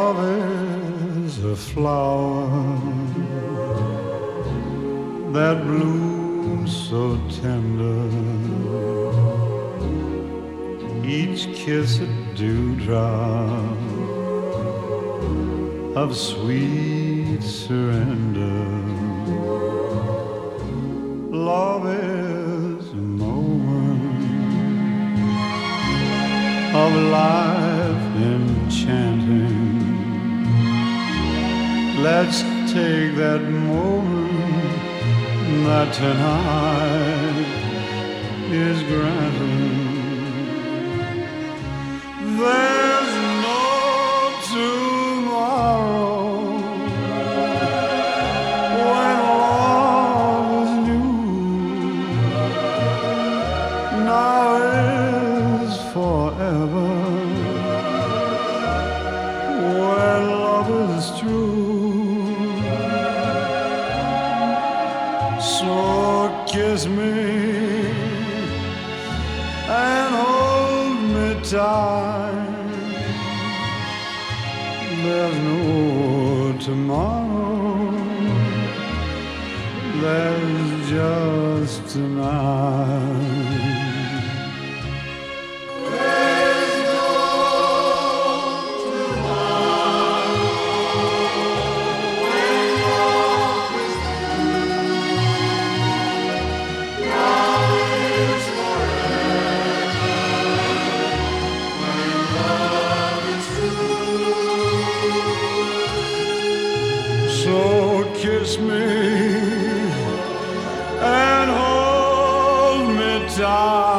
Love is a flower that blooms so tender, each kiss a dewdrop of sweet surrender. Love is a moment of life enchanting. Let's take that moment that tonight is granting. There's no tomorrow when love is new. Now is forever when love is true. So kiss me and hold me tight. There's no tomorrow, there's just tonight. So kiss me and hold me tight.